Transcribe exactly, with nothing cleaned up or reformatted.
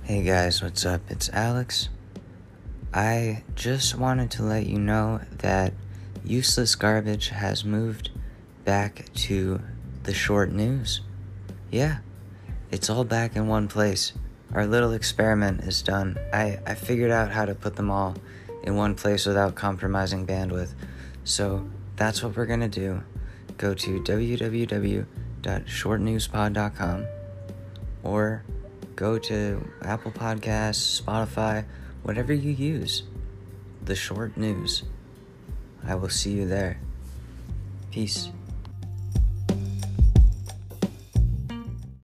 Hey guys, what's up? It's Alex. I just wanted to let you know that Useless Garbage has moved back to the short news. Yeah, it's all back in one place. Our little experiment is done. I, I figured out how to put them all in one place without compromising bandwidth. So that's what we're gonna do. Go to w w w dot short news pod dot com or go to Apple Podcasts, Spotify, whatever you use. The Short News. I will see you there. Peace.